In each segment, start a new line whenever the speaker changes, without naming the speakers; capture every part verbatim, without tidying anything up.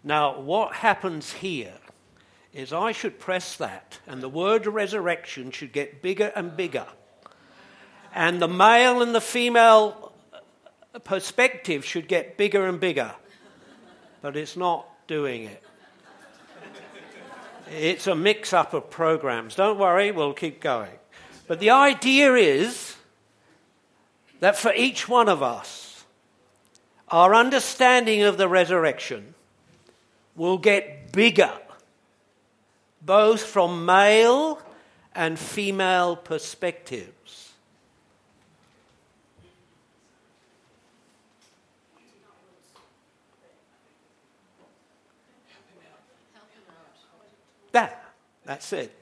Now, what happens here is I should press that, and the word resurrection should get bigger and bigger. And the male and the female perspective should get bigger and bigger. But it's not doing it. It's a mix-up of programs. Don't worry, we'll keep going. But the idea is that for each one of us, our understanding of the resurrection will get bigger, both from male and female perspectives. That, that's it.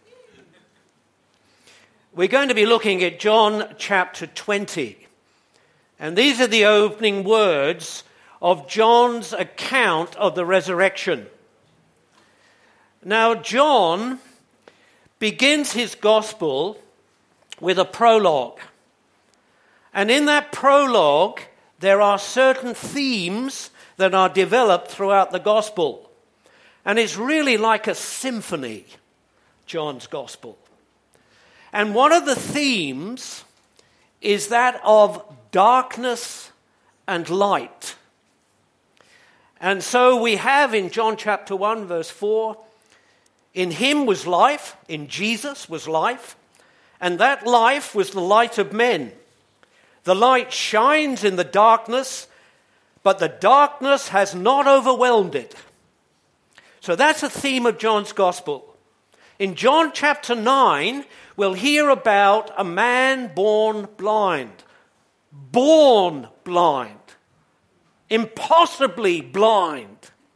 We're going to be looking at John chapter twenty. And these are the opening words of John's account of the resurrection. Now, John begins his gospel with a prologue. And in that prologue, there are certain themes that are developed throughout the gospel. And it's really like a symphony, John's gospel. And one of the themes is that of darkness and light. And so we have in John chapter one, verse four, in him was life, in Jesus was life, and that life was the light of men. The light shines in the darkness, but the darkness has not overwhelmed it. So that's a theme of John's gospel. In John chapter nine, we'll hear about a man born blind. Born blind. Impossibly blind.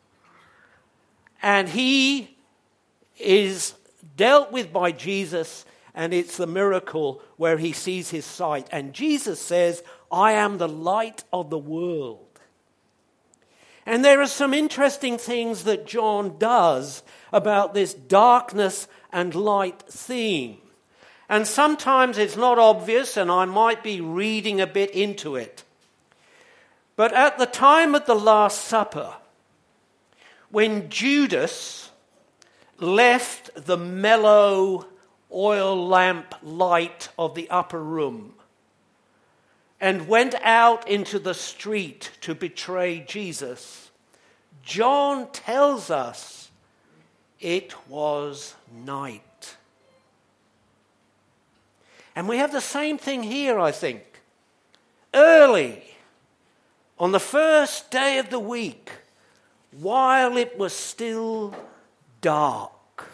And he is dealt with by Jesus, and it's the miracle where he sees his sight. And Jesus says, I am the light of the world. And there are some interesting things that John does about this darkness and light theme. And sometimes it's not obvious, and I might be reading a bit into it. But at the time of the Last Supper, when Judas left the mellow oil lamp light of the upper room and went out into the street to betray Jesus, John tells us it was night. And we have the same thing here, I think. Early, on the first day of the week, while it was still dark.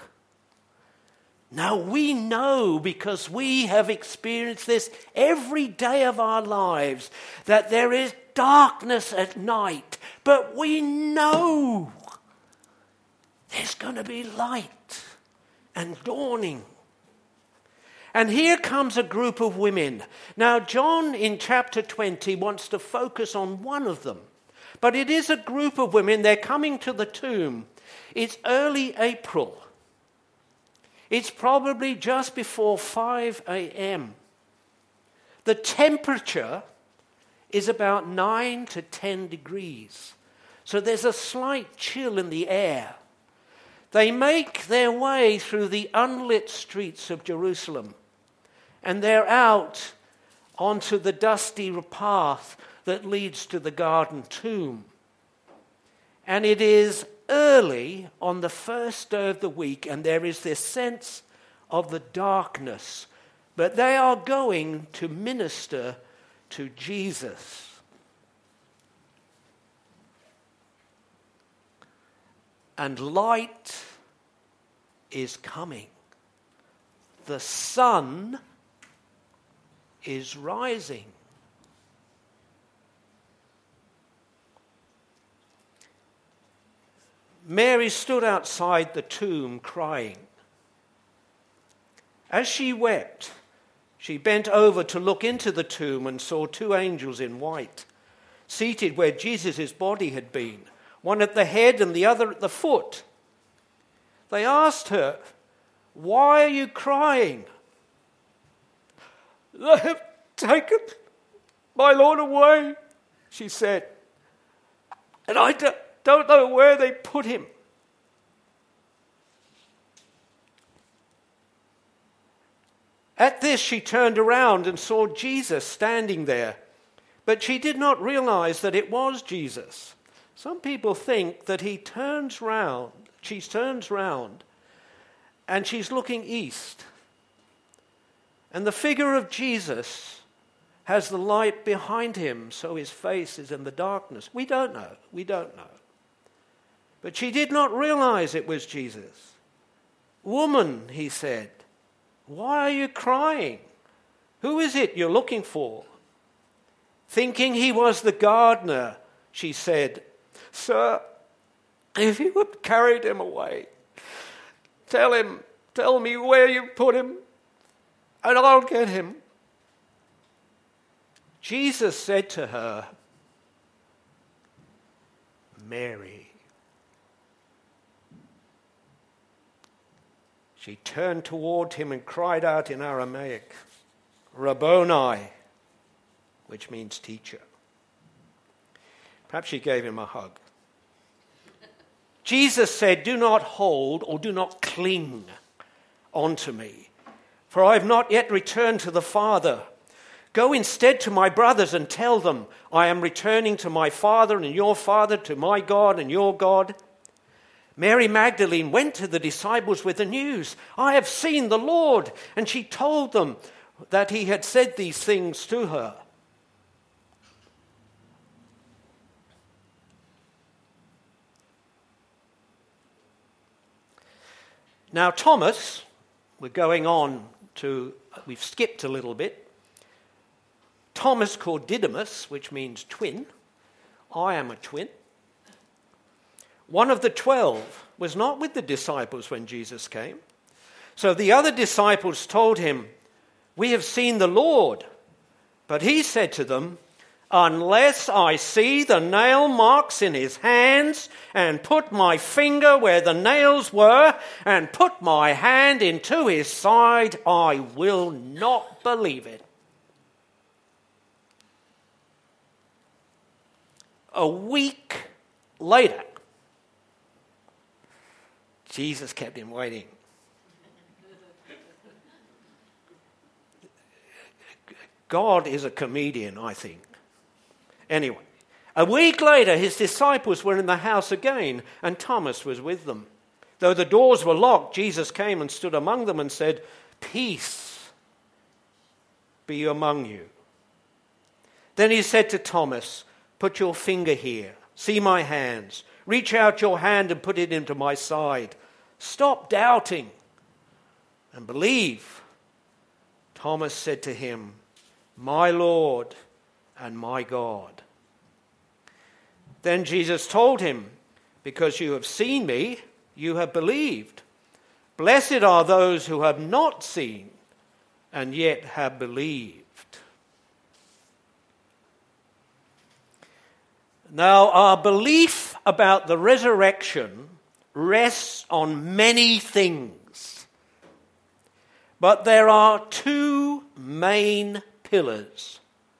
Now we know, because we have experienced this every day of our lives, that there is darkness at night. But we know there's going to be light and dawning. And here comes a group of women. Now, John in chapter twenty wants to focus on one of them. But it is a group of women. They're coming to the tomb. It's early April. It's probably just before five a.m. The temperature is about nine to ten degrees. So there's a slight chill in the air. They make their way through the unlit streets of Jerusalem. And they're out onto the dusty path that leads to the garden tomb. And it is early on the first day of the week, and there is this sense of the darkness. But they are going to minister to Jesus. And light is coming. The sun is rising. Mary stood outside the tomb crying. As she wept, she bent over to look into the tomb and saw two angels in white, seated where Jesus' body had been, one at the head and the other at the foot. They asked her, "Why are you crying?" "They have taken my Lord away," she said, "and I don't, don't know where they put him. At this, she turned around and saw Jesus standing there, but she did not realize that it was Jesus. Some people think that he turns round, she turns round, and she's looking east. And the figure of Jesus has the light behind him, so his face is in the darkness. We don't know. We don't know. But she did not realize it was Jesus. "Woman," he said, "why are you crying? Who is it you're looking for?" Thinking he was the gardener, she said, "Sir, if you had carried him away, tell him, tell me where you put him, and I'll get him." Jesus said to her, "Mary." She turned toward him and cried out in Aramaic, "Rabboni," which means teacher. Perhaps she gave him a hug. Jesus said, "Do not hold or do not cling onto me, for I have not yet returned to the Father. Go instead to my brothers and tell them, I am returning to my Father and your Father, to my God and your God." Mary Magdalene went to the disciples with the news, "I have seen the Lord," and she told them that he had said these things to her. Now Thomas, we're going on to, we've skipped a little bit. Thomas, called Didymus, which means twin. I am a twin. One of the twelve was not with the disciples when Jesus came. So the other disciples told him, "We have seen the Lord." But he said to them, "Unless I see the nail marks in his hands and put my finger where the nails were and put my hand into his side, I will not believe it." A week later, Jesus kept him waiting. God is a comedian, I think. Anyway, a week later, his disciples were in the house again, and Thomas was with them. Though the doors were locked, Jesus came and stood among them and said, "Peace be among you." Then he said to Thomas, "Put your finger here. See my hands. Reach out your hand and put it into my side. Stop doubting and believe." Thomas said to him, "My Lord and my God." Then Jesus told him, "Because you have seen me, you have believed. Blessed are those who have not seen and yet have believed." Now, our belief about the resurrection rests on many things. But there are two main pillars: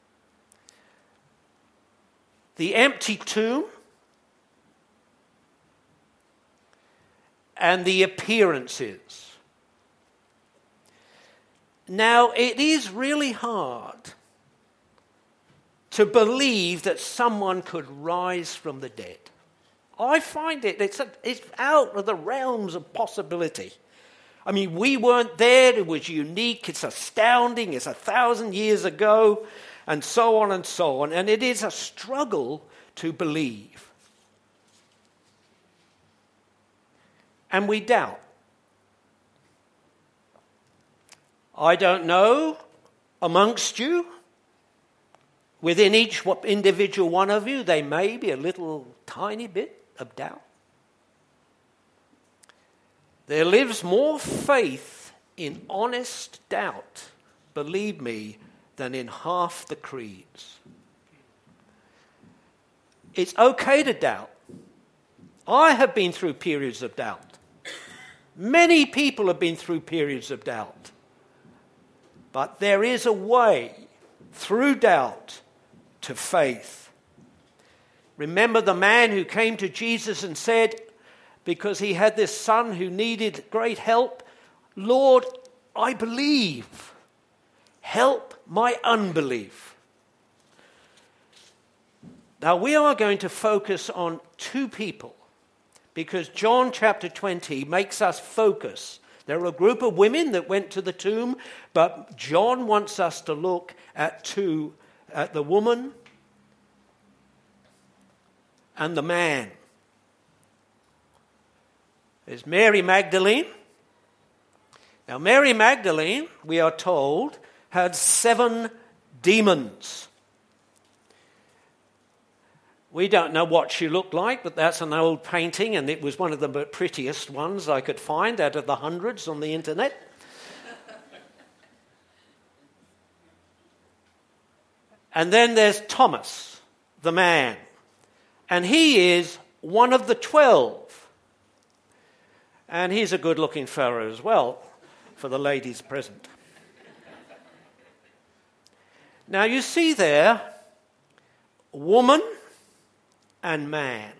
the empty tomb and the appearances. Now, it is really hard to believe that someone could rise from the dead. I find it, it's, a, it's out of the realms of possibility. I mean, we weren't there, it was unique, it's astounding, it's a thousand years ago, and so on and so on. And it is a struggle to believe. And we doubt. I don't know, amongst you, within each individual one of you, there may be a little tiny bit of doubt. There lives more faith in honest doubt, believe me, than in half the creeds. It's okay to doubt. I have been through periods of doubt. Many people have been through periods of doubt. But there is a way through doubt to faith. Remember the man who came to Jesus and said, because he had this son who needed great help, Lord, I believe. Help my unbelief. Now we are going to focus on two people because John chapter twenty makes us focus. There are a group of women that went to the tomb, but John wants us to look at two, at the woman and the man. There's Mary Magdalene. Now Mary Magdalene, we are told, had seven demons. We don't know what she looked like, but that's an old painting, and it was one of the prettiest ones I could find out of the hundreds on the internet. And then there's Thomas, the man, and he is one of the twelve. And he's a good-looking fellow as well, for the ladies present. Now you see there, woman and man.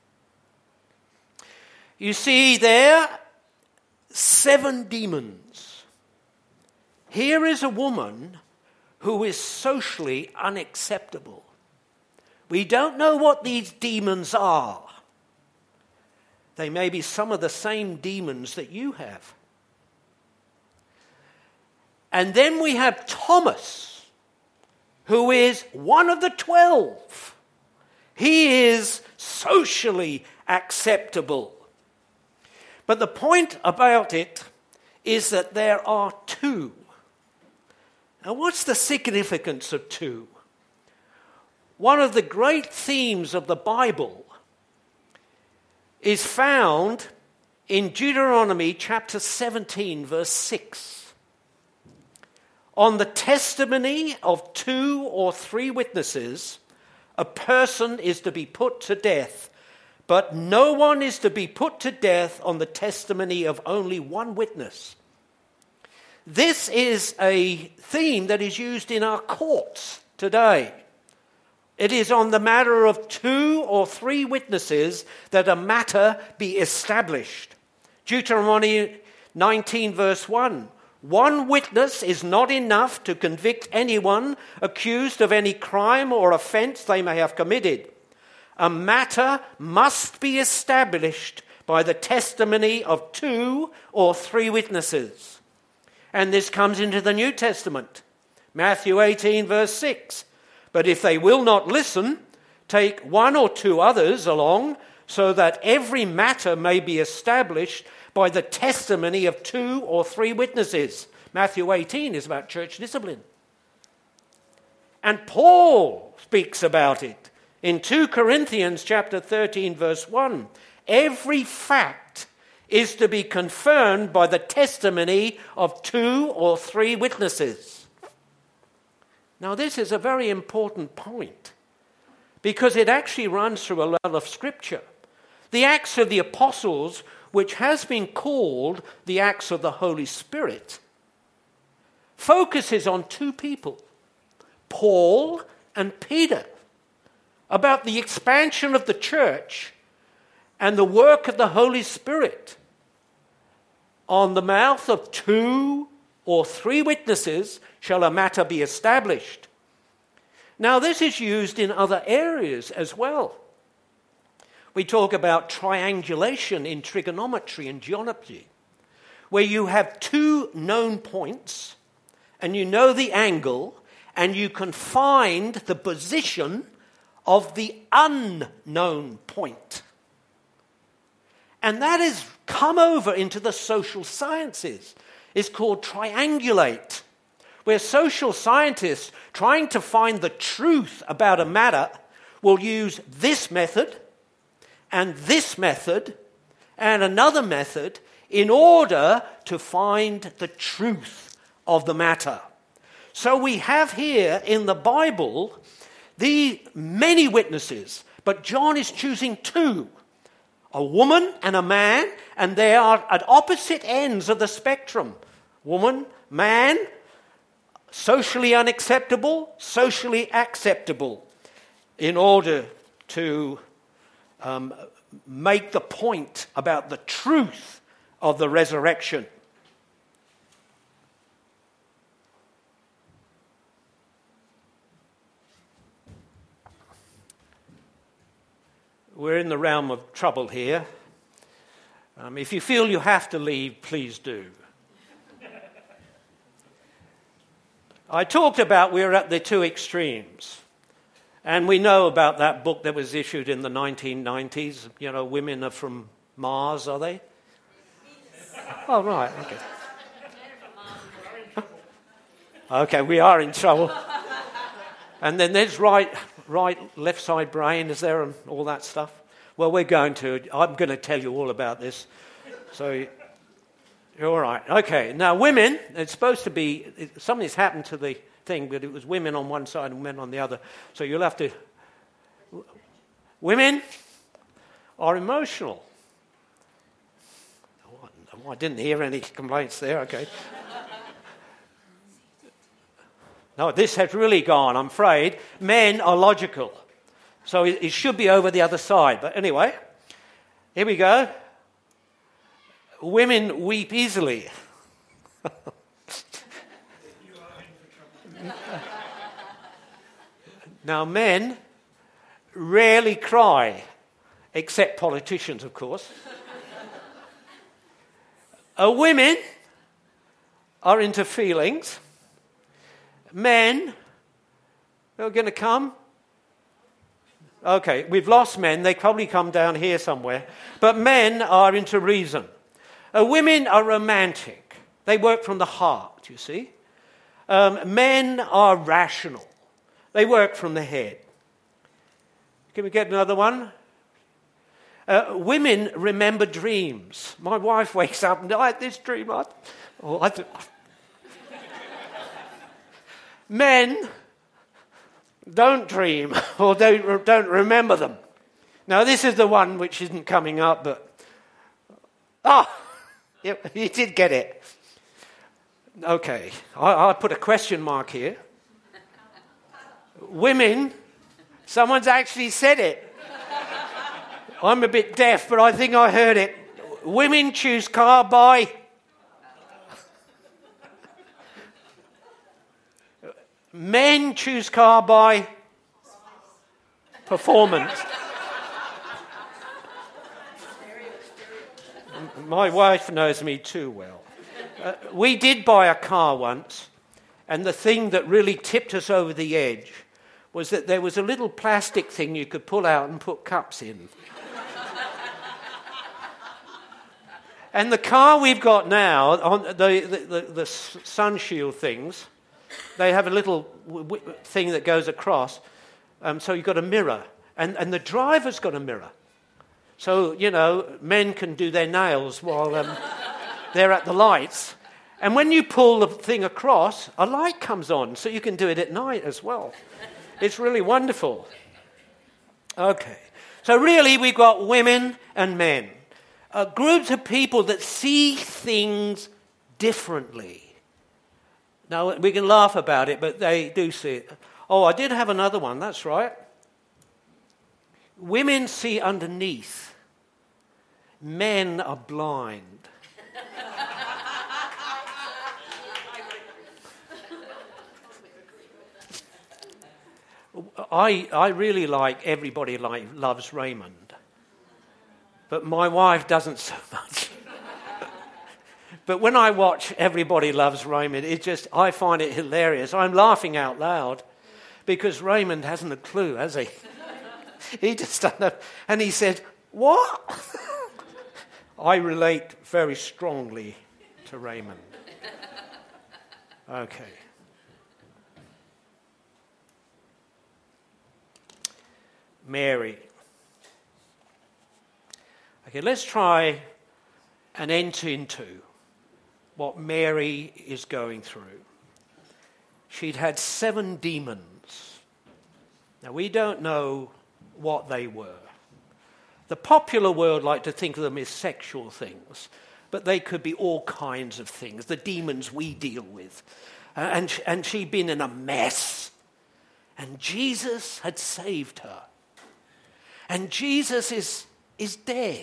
You see there, seven demons. Here is a woman who is socially unacceptable. We don't know what these demons are. They may be some of the same demons that you have. And then we have Thomas, who is one of the twelve. He is socially acceptable. But the point about it is that there are two. Now, what's the significance of two? One of the great themes of the Bible is found in Deuteronomy chapter seventeen, verse six. On the testimony of two or three witnesses, a person is to be put to death, but no one is to be put to death on the testimony of only one witness. This is a theme that is used in our courts today. It is on the matter of two or three witnesses that a matter be established. Deuteronomy nineteen, verse one. One witness is not enough to convict anyone accused of any crime or offense they may have committed. A matter must be established by the testimony of two or three witnesses. And this comes into the New Testament. Matthew eighteen, verse six. But if they will not listen, take one or two others along, so that every matter may be established by the testimony of two or three witnesses. Matthew eighteen is about church discipline. And Paul speaks about it in two Corinthians chapter thirteen, verse one. Every fact is to be confirmed by the testimony of two or three witnesses. Now, this is a very important point because it actually runs through a lot of Scripture. The Acts of the Apostles, which has been called the Acts of the Holy Spirit, focuses on two people, Paul and Peter, about the expansion of the church and the work of the Holy Spirit. On the mouth of two or three witnesses shall a matter be established. Now, this is used in other areas as well. We talk about triangulation in trigonometry and geometry, where you have two known points, and you know the angle, and you can find the position of the unknown point. And that has come over into the social sciences. It's called triangulate, where social scientists trying to find the truth about a matter will use this method and this method and another method in order to find the truth of the matter. So we have here in the Bible the many witnesses, but John is choosing two, a woman and a man, and they are at opposite ends of the spectrum. Woman, man, socially unacceptable, socially acceptable, in order to um, make the point about the truth of the resurrection. We're in the realm of trouble here. Um, if you feel you have to leave, please do. I talked about we're at the two extremes. And we know about that book that was issued in the nineteen nineties. You know, women are from Mars, are they? Oh, right, okay. Okay, we are in trouble. And then there's right... right, left side brain, is there, and all that stuff? Well, we're going to, I'm going to tell you all about this. So, you're all right. Okay, now women, it's supposed to be, something's happened to the thing, but it was women on one side and men on the other. So you'll have to, women are emotional. Oh, I didn't hear any complaints there, okay. No, this has really gone, I'm afraid. Men are logical. So it, it should be over the other side. But anyway, here we go. Women weep easily. Now, men rarely cry, except politicians, of course. uh, women are into feelings. Men, they're going to come. Okay, we've lost men. They probably come down here somewhere. But men are into reason. Uh, women are romantic. They work from the heart, you see. Um, men are rational. They work from the head. Can we get another one? Uh, women remember dreams. My wife wakes up and I had this dream. I, oh, I th- Men don't dream or don't, don't remember them. Now, this is the one which isn't coming up, but... Ah, you, you did get it. Okay, I, I put a question mark here. Women, someone's actually said it. I'm a bit deaf, but I think I heard it. Women choose car by... Men choose car by performance. My wife knows me too well. Uh, we did buy a car once, and the thing that really tipped us over the edge was that there was a little plastic thing you could pull out and put cups in. And the car we've got now, on the, the, the, the sunshield things, they have a little w- w- thing that goes across, um, so you've got a mirror. And, and the driver's got a mirror. So, you know, men can do their nails while um, they're at the lights. And when you pull the thing across, a light comes on, so you can do it at night as well. It's really wonderful. Okay. So really, we've got women and men. Uh, groups of people that see things differently. Now, we can laugh about it, but they do see it. Oh, I did have another one, that's right. Women see underneath. Men are blind. I, I really like Everybody like, Loves Raymond. But my wife doesn't so much. But when I watch Everybody Loves Raymond, it just, I find it hilarious. I'm laughing out loud because Raymond hasn't a clue, has he? He just stood up and he said, "What?" I relate very strongly to Raymond. Okay. Mary. Okay, let's try and enter into what Mary is going through. She'd had seven demons. Now, we don't know what they were. The popular world like to think of them as sexual things, but they could be all kinds of things, the demons we deal with. Uh, and, and she'd been in a mess. And Jesus had saved her. And Jesus is, is dead.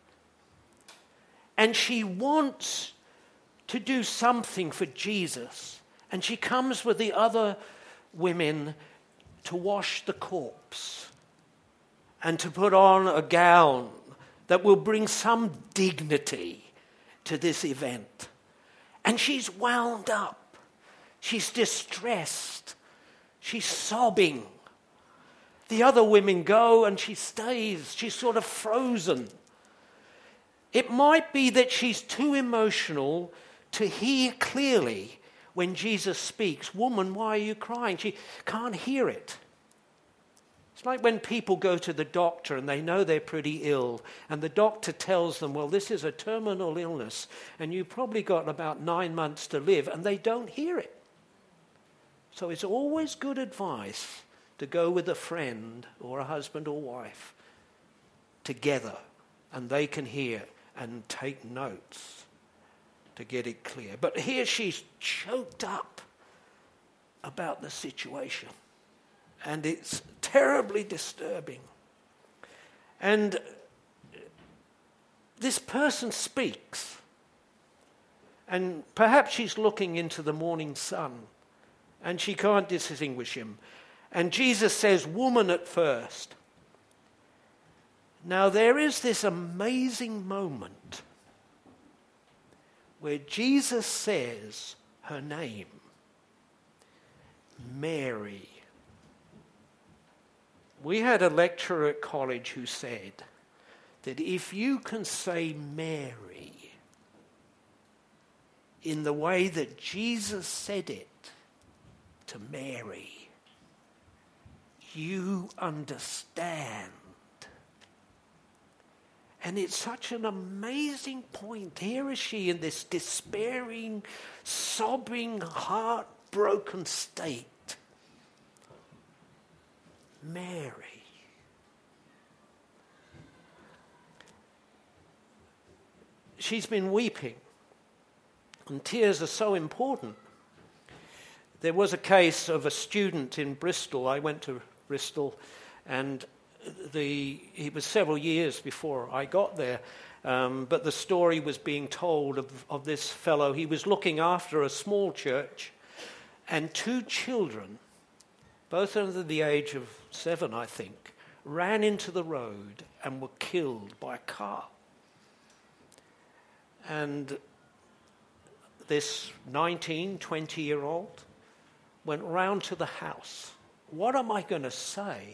And she wants to do something for Jesus. And she comes with the other women to wash the corpse and to put on a gown that will bring some dignity to this event. And she's wound up. She's distressed. She's sobbing. The other women go and she stays. She's sort of frozen. It might be that she's too emotional to hear clearly when Jesus speaks. Woman, why are you crying? She can't hear it. It's like when people go to the doctor and they know they're pretty ill, and the doctor tells them, well, this is a terminal illness, and you've probably got about nine months to live, and they don't hear it. So it's always good advice to go with a friend or a husband or wife together, and they can hear and take notes to get it clear. But here she's choked up about the situation. And it's terribly disturbing. And this person speaks. And perhaps she's looking into the morning sun. And she can't distinguish him. And Jesus says, woman at first. Now there is this amazing moment where Jesus says her name. Mary. We had a lecturer at college who said that if you can say Mary in the way that Jesus said it to Mary, you understand. And it's such an amazing point. Here is she in this despairing, sobbing, heartbroken state. Mary. She's been weeping, and tears are so important. There was a case of a student in Bristol. I went to Bristol, and the it was several years before I got there, um, but the story was being told of, of this fellow. He was looking after a small church, and two children, both under the age of seven, I think, ran into the road and were killed by a car. And this nineteen, twenty-year-old went round to the house. What am I going to say?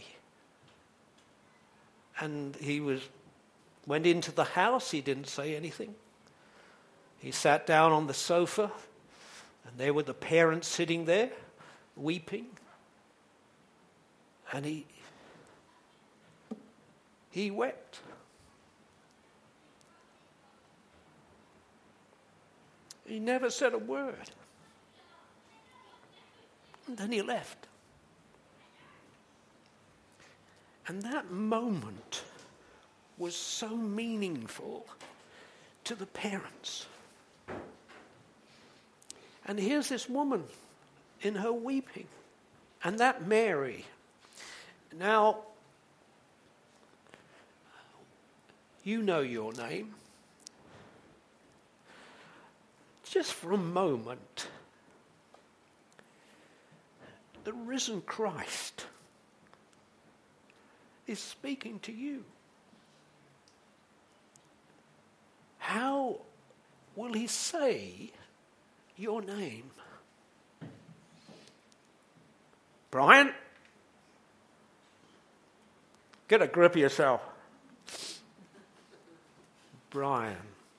And he was went into the house. He didn't say anything. He sat down on the sofa, and there were the parents sitting there, weeping. And he he wept. He never said a word. And then he left. And that moment was so meaningful to the parents. And here's this woman in her weeping. And that Mary. Now, you know your name. Just for a moment, the risen Christ is speaking to you. How will he say your name? Brian? Get a grip of yourself. Brian.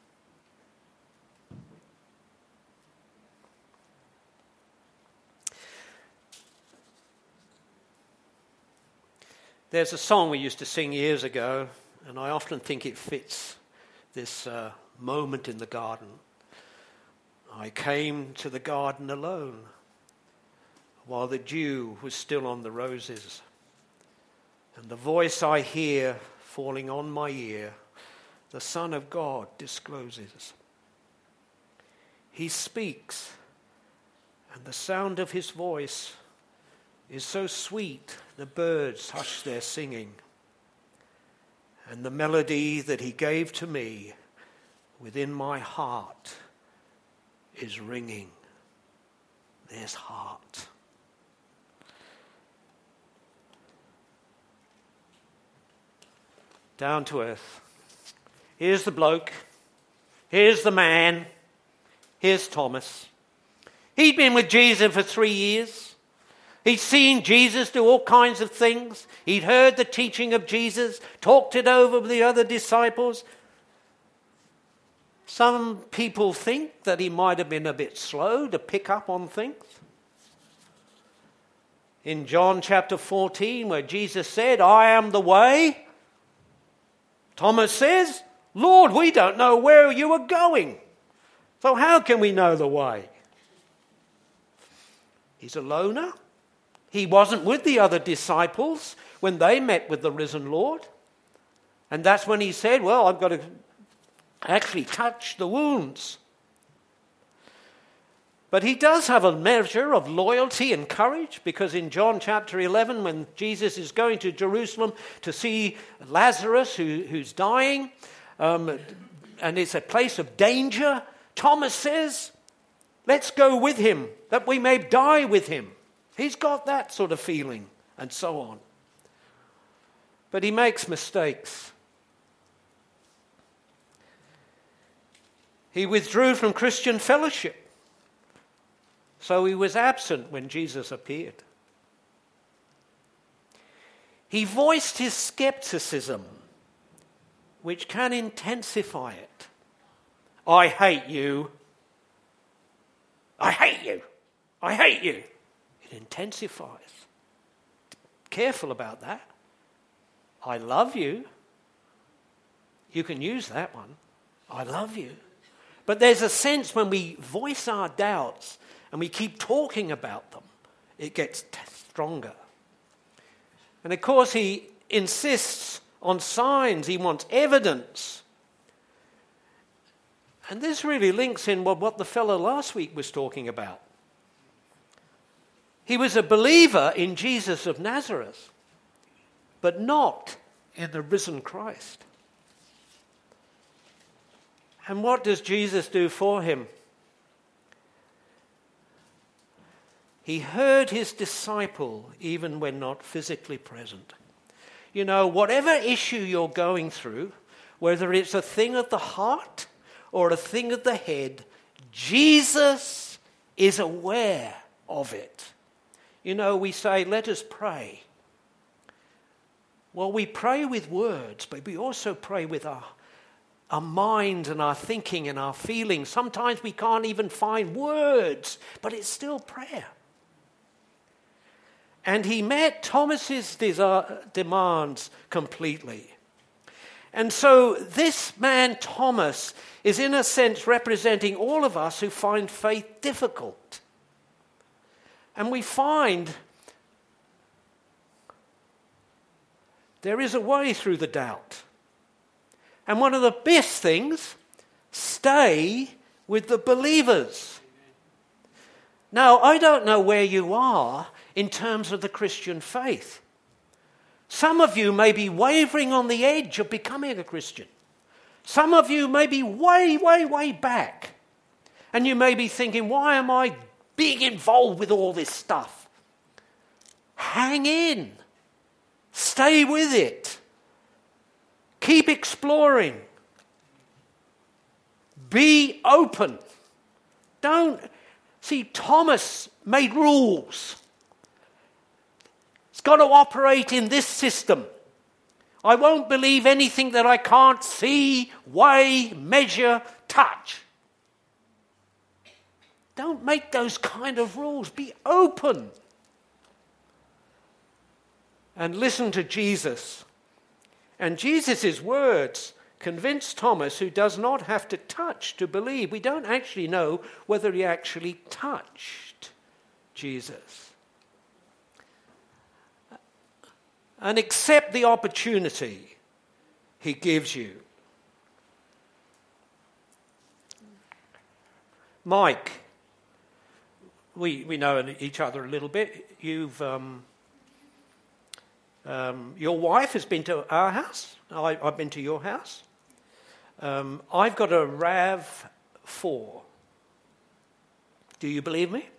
There's a song we used to sing years ago, and I often think it fits this uh, moment in the garden. I came to the garden alone, while the dew was still on the roses, and the voice I hear falling on my ear, the Son of God discloses. He speaks, and the sound of his voice is so sweet the birds hush their singing. And the melody that he gave to me within my heart is ringing. There's heart. Down to earth. Here's the bloke. Here's the man. Here's Thomas. He'd been with Jesus for three years. He'd seen Jesus do all kinds of things. He'd heard the teaching of Jesus, talked it over with the other disciples. Some people think that he might have been a bit slow to pick up on things. In John chapter fourteen, where Jesus said, I am the way, Thomas says, Lord, we don't know where you are going. So how can we know the way? He's a loner. He wasn't with the other disciples when they met with the risen Lord. And that's when he said, well, I've got to actually touch the wounds. But he does have a measure of loyalty and courage, because in John chapter eleven, when Jesus is going to Jerusalem to see Lazarus who, who's dying, um, and it's a place of danger, Thomas says, let's go with him, that we may die with him. He's got that sort of feeling, and so on. But he makes mistakes. He withdrew from Christian fellowship. So he was absent when Jesus appeared. He voiced his skepticism, which can intensify it. I hate you. I hate you. I hate you. It intensifies. Careful about that. I love you. You can use that one. I love you. But there's a sense when we voice our doubts and we keep talking about them, it gets t- stronger. And of course, he insists on signs. He wants evidence. And this really links in with what the fellow last week was talking about. He was a believer in Jesus of Nazareth, but not in the risen Christ. And what does Jesus do for him? He heard his disciple even when not physically present. You know, whatever issue you're going through, whether it's a thing of the heart or a thing of the head, Jesus is aware of it. You know, we say, let us pray. Well, we pray with words, but we also pray with our, our mind and our thinking and our feelings. Sometimes we can't even find words, but it's still prayer. And he met Thomas's desire, demands completely. And so this man, Thomas, is in a sense representing all of us who find faith difficult. And we find there is a way through the doubt. And one of the best things, stay with the believers. Now, I don't know where you are in terms of the Christian faith. Some of you may be wavering on the edge of becoming a Christian. Some of you may be way, way, way back. And you may be thinking, why am I being involved with all this stuff? Hang in. Stay with it. Keep exploring. Be open. Don't... See, Thomas made rules. It's got to operate in this system. I won't believe anything that I can't see, weigh, measure, touch. Don't make those kind of rules. Be open. And listen to Jesus. And Jesus' words convince Thomas, who does not have to touch to believe. We don't actually know whether he actually touched Jesus. And accept the opportunity he gives you. Mike, we, we know each other a little bit. You've um, Um, your wife has been to our house. I, I've been to your house. Um, I've got a RAV four. Do you believe me?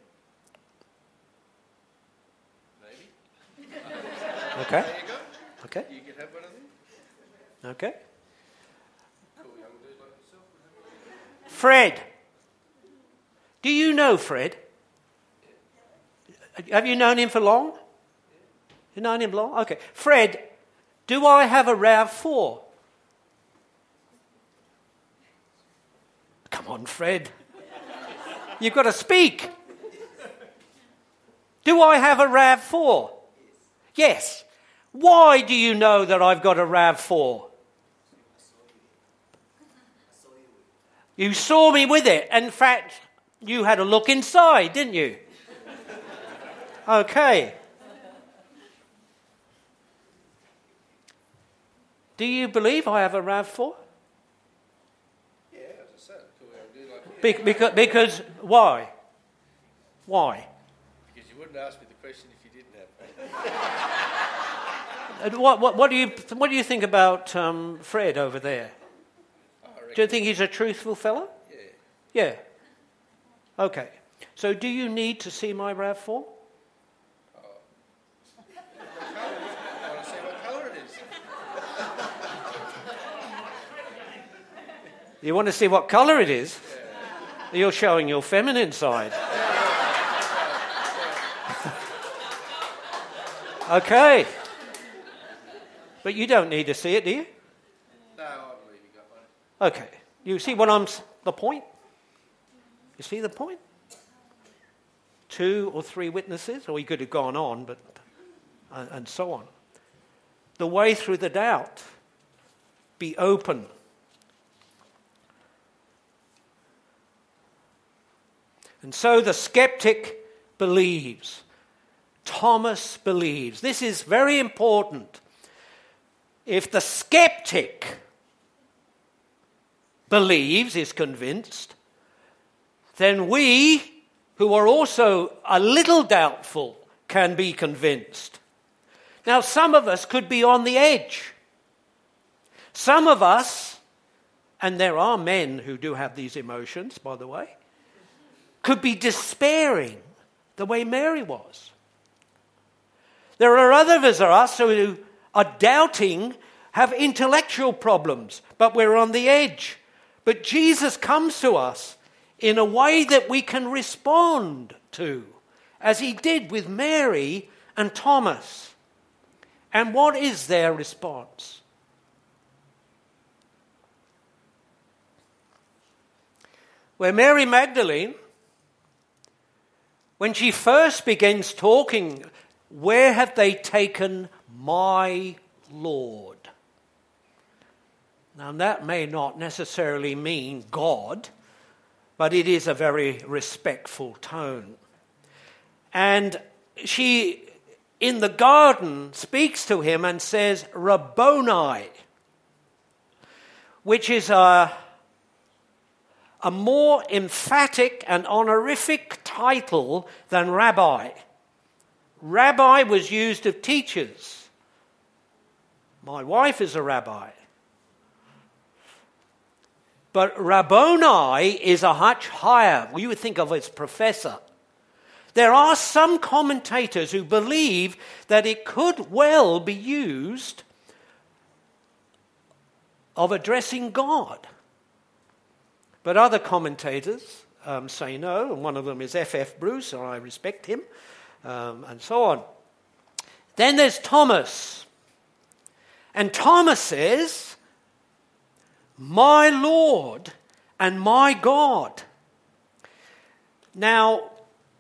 Maybe.
Okay.
There you go.
Okay.
You can have one of them.
Okay.
Cool young dude like yourself would have one of them.
Fred. Do you know Fred? Have you known him for long? You known him long? Okay. Fred, do I have a RAV four? Come on, Fred. You've got to speak. Do I have a RAV four? Yes. Why do you know that I've got a RAV four? You saw me with it. In fact, you had a look inside, didn't you? Okay. Do you believe I have a RAV four?
Yeah, as I said, cool young dude like you.
Be- because, because, why? Why?
Because you wouldn't ask me the question if you didn't have one.
And What, what, what, do, you, what do you think about um, Fred over there?
I reckon.
Do you think he's a truthful fellow?
Yeah.
Yeah. Okay. So do you need to see my RAV four?
I want to see what colour it is.
You want to see what colour it is? Yeah. You're showing your feminine side. Okay. But you don't need to see it, do you?
No, I believe you got one.
Okay. You see what I'm... The point? You see the point? Two or three witnesses, or he could have gone on, but... And, and so on. The way through the doubt. Be open. And so the skeptic believes. Thomas believes. This is very important. If the skeptic believes, is convinced, then we, who are also a little doubtful, can be convinced. Now, some of us could be on the edge. Some of us, and there are men who do have these emotions, by the way, could be despairing the way Mary was. There are others of us who are doubting, have intellectual problems, but we're on the edge. But Jesus comes to us in a way that we can respond to, as he did with Mary and Thomas. And what is their response? Where Mary Magdalene, when she first begins talking, where have they taken my Lord? Now that may not necessarily mean God, but it is a very respectful tone. And she, in the garden, speaks to him and says, Rabboni, which is a, a more emphatic and honorific title than rabbi. Rabbi was used of teachers. My wife is a rabbi. But Rabboni is a much higher, you would think of as professor. There are some commentators who believe that it could well be used of addressing God. But other commentators um, say no, and one of them is F F Bruce, and I respect him, um, and so on. Then there's Thomas. And Thomas says, my Lord and my God. Now,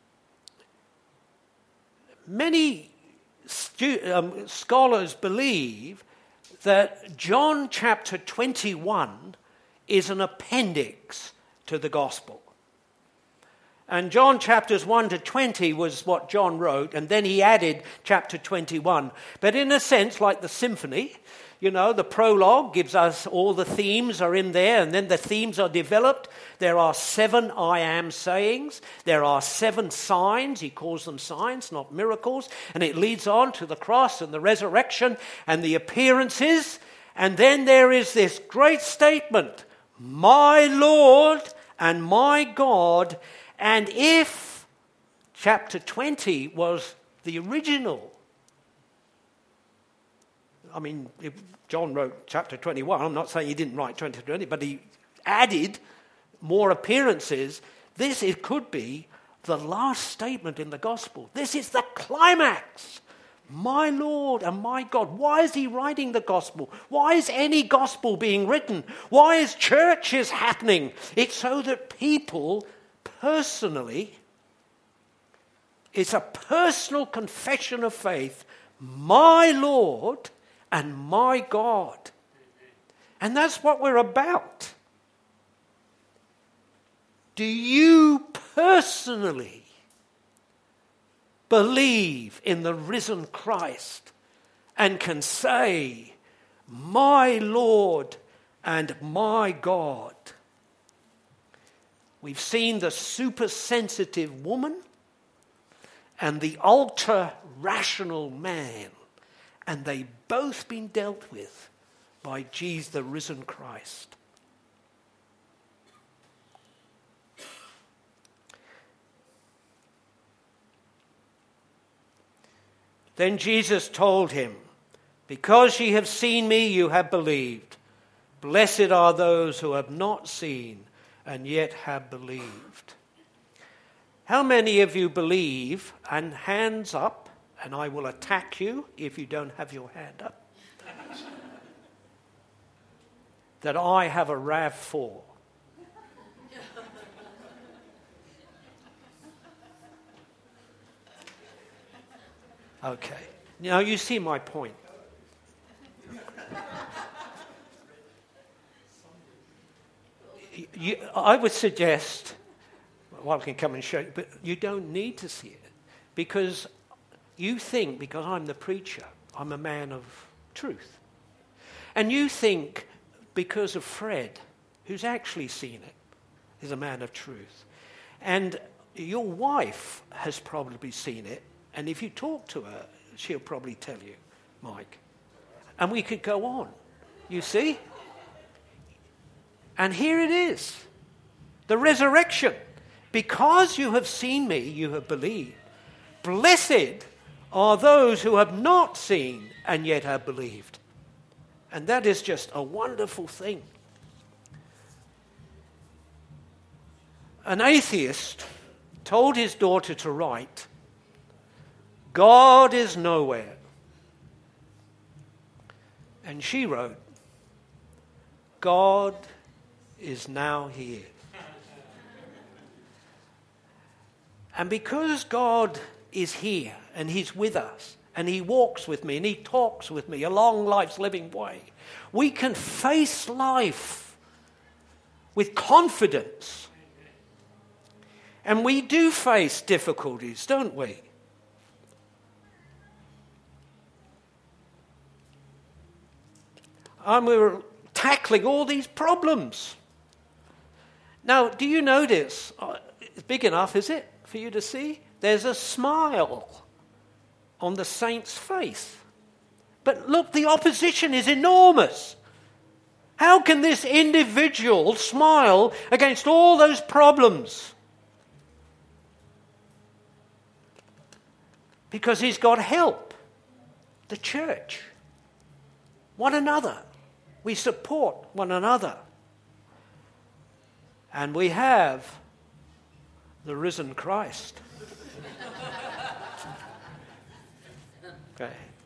many stu- um, scholars believe that John chapter twenty-one is an appendix to the gospel. And John chapters one to twenty was what John wrote, and then he added chapter twenty-one. But in a sense, like the symphony, you know, the prologue gives us all the themes are in there, and then the themes are developed. There are seven I am sayings. There are seven signs. He calls them signs, not miracles. And it leads on to the cross and the resurrection and the appearances. And then there is this great statement, my Lord and my God. And if chapter twenty was the original, I mean, if John wrote chapter twenty-one, I'm not saying he didn't write twenty, twenty, but he added more appearances. This, it could be the last statement in the gospel. This is the climax. My Lord and my God. Why is he writing the gospel? Why is any gospel being written? Why is churches happening? It's so that people personally, it's a personal confession of faith, my Lord and my God. And that's what we're about. Do you personally believe in the risen Christ and can say, my Lord and my God? We've seen the super-sensitive woman and the ultra-rational man, and they've both been dealt with by Jesus, the risen Christ. Then Jesus told him, because ye have seen me, you have believed. Blessed are those who have not seen and yet have believed. How many of you believe, and hands up, and I will attack you if you don't have your hand up, that I have a RAV four? Okay. Now you see my point. You, I would suggest, well, I can come and show you, but you don't need to see it, because you think, because I'm the preacher, I'm a man of truth. And you think, because of Fred, who's actually seen it, is a man of truth. And your wife has probably seen it, and if you talk to her, she'll probably tell you, Mike. And we could go on, you see? And here it is, the resurrection. Because you have seen me, you have believed. Blessed are those who have not seen and yet have believed. And that is just a wonderful thing. An atheist told his daughter to write, God is nowhere. And she wrote, God is now here. And because God is here and he's with us and he walks with me and he talks with me along life's living way, we can face life with confidence. And we do face difficulties, don't we? And we're tackling all these problems. Now, do you notice, uh, it's big enough, is it, for you to see? There's a smile on the saint's face. But look, the opposition is enormous. How can this individual smile against all those problems? Because he's got help. The church. One another. We support one another. And we have the risen Christ. Okay.